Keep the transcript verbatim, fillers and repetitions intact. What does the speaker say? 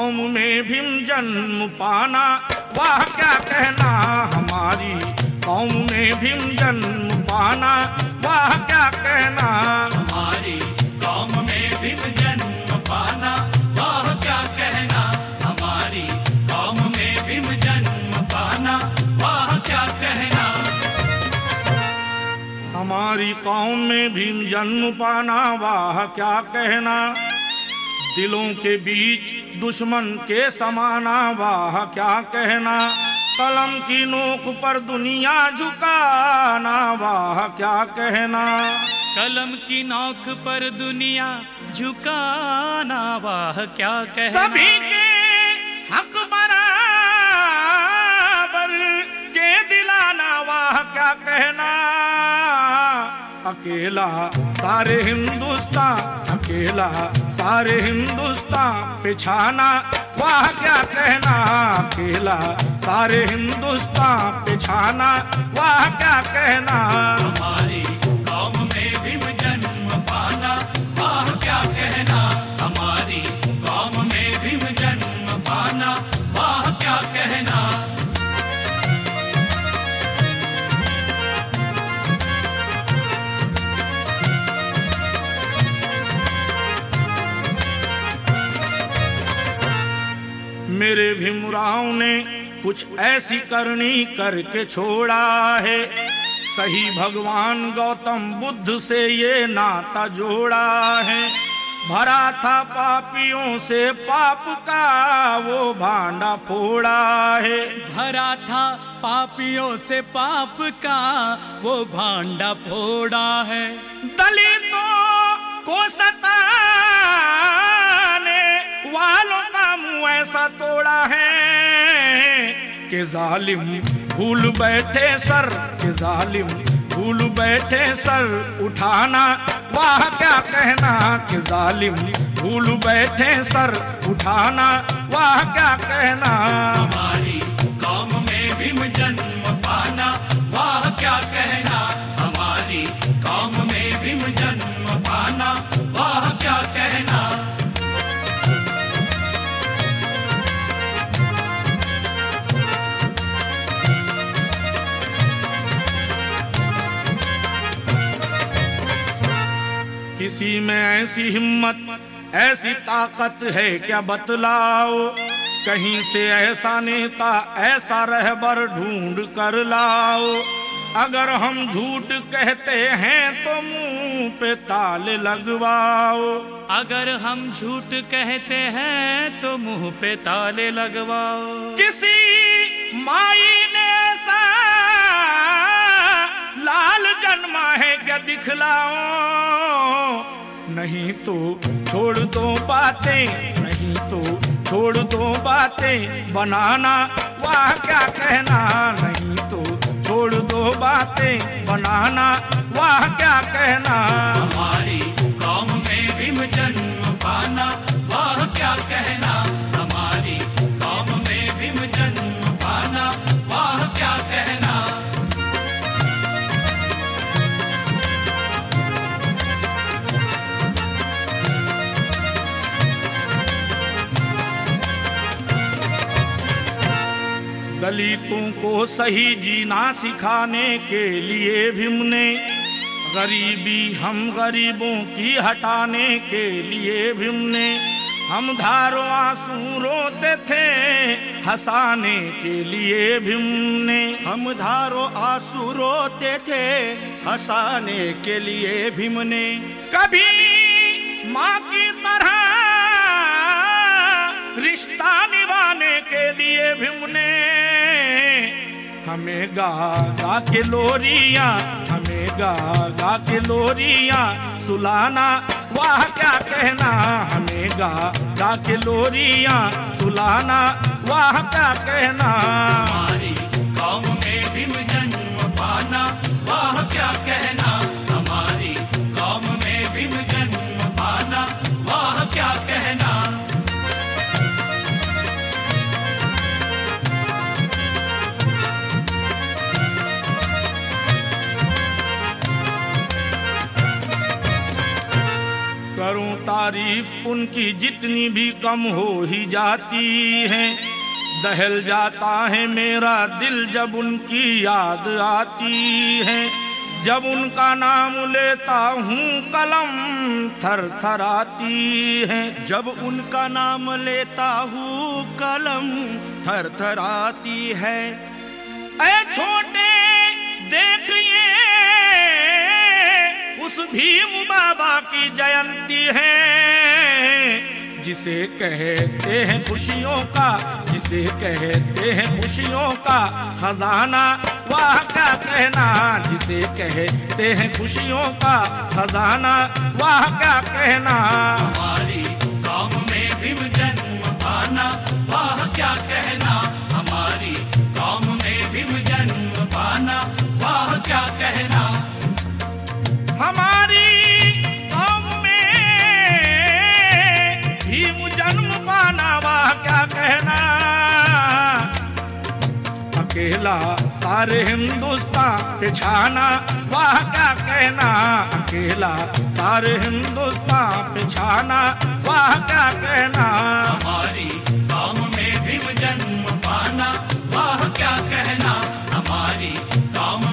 कौम में भीम जन्म पाना वाह क्या कहना। हमारी कौम में भीम जन्म पाना वाह क्या कहना। हमारी कौम में भीम जन्म पाना वाह क्या कहना। हमारी कौम में भीम जन्म पाना वाह क्या कहना। हमारी कौम में भीम जन्म पाना वाह क्या कहना। दिलों के बीच दुश्मन के समाना वाह क्या कहना। कलम की नोक पर दुनिया झुकाना वाह क्या कहना। कलम की नोक पर दुनिया झुकाना वाह क्या कहना। सभी के हक बराबर के दिलाना वाह क्या कहना। अकेला सारे हिंदुस्तान अकेला सारे हिंदुस्तान पिछाना वाह क्या कहना। अकेला सारे हिंदुस्तान पिछाना वाह क्या कहना। हमारी कौम में भीम जन्म पाना वाह क्या कहना। हमारी कौम में भीम जन्म पाना वाह क्या कहना। मेरे भीमराव ने कुछ ऐसी करनी करके छोड़ा है। सही भगवान गौतम बुद्ध से ये नाता जोड़ा है। भरा था पापियों से पाप का वो भांडा फोड़ा है। भरा था पापियों से पाप का वो भांडा फोड़ा है। दलितों को सताने वालों का मुंह ऐसा तोड़ा है कि जालिम भूल बैठे सर कि जालिम भूल बैठे सर उठाना वाह क्या कहना। कि जालिम भूल बैठे सर उठाना वाह क्या कहना। हमारी कौम में भीम जन्म पाना वाह क्या कहना। हमारी कौम में भीम जन्म पाना वाह क्या कहना। किसी में ऐसी हिम्मत ऐसी ताकत है क्या बतलाओ। कहीं से ऐसा नेता ऐसा रहबर ढूंढ कर लाओ। अगर हम झूठ कहते हैं तो मुंह पे ताले लगवाओ। अगर हम झूठ कहते हैं तो मुंह पे ताले लगवाओ। किसी माई ने ऐसा लाल जन्मा है क्या दिखलाओ। नहीं तो छोड़ दो बातें नहीं तो छोड़ दो बातें बनाना वाह क्या कहना। नहीं तो छोड़ दो बातें बनाना वाह क्या कहना। हमारी कौम में भीम जन्म पाना वाह क्या कहना। हमारी कौम में भीम जन्म पाना वाह क्या कहना। दलितों को सही जीना सिखाने के लिए भीम ने गरीबी हम गरीबों की हटाने के लिए भीम ने हम धारों आंसू रोते थे हंसाने के लिए भीम ने। हम धारों आंसू रोते थे हंसाने के लिए भीम ने। कभी माँ की तरह रिश्ता निभाने के लिए भीम ने हमें गा गा के लोरियां हमें गा गा के लोरियां सुलाना वाह क्या कहना। हमें गा गा के लोरियां सुलाना वाह क्या कहना। हमारी कौम में भीम जन्म पाना वाह क्या कहना। हमारी कौम में भीम जन्म पाना वाह क्या कहना। करूं तारीफ उनकी जितनी भी कम हो ही जाती है। दहल जाता है मेरा दिल जब उनकी याद आती है। जब उनका नाम लेता हूँ कलम थर थर आती है। जब उनका नाम लेता हूँ कलम थर थर आती है। ऐ छोटे देखिए उस भीम बाबा की जयंती है। जिसे कहते हैं खुशियों का, जिसे कहते हैं खुशियों का खजाना, वाह क्या कहना। जिसे कहते हैं खुशियों का खजाना, वाह क्या कहना। हमारी कौम में भीम जन्म पाना, वाह क्या कहना। हमारी कौम में भीम जन्म पाना, वाह क्या कहना। हमारी कौम में भीम जन्म पाना, वाह क्या कहना। अकेला सारे हिंदुस्तान पे छाना, वाह क्या कहना। अकेला सारे हिंदुस्तान पे छाना, वाह क्या कहना। हमारी कौम में भीम जन्म पाना, वाह क्या कहना। हमारी कौम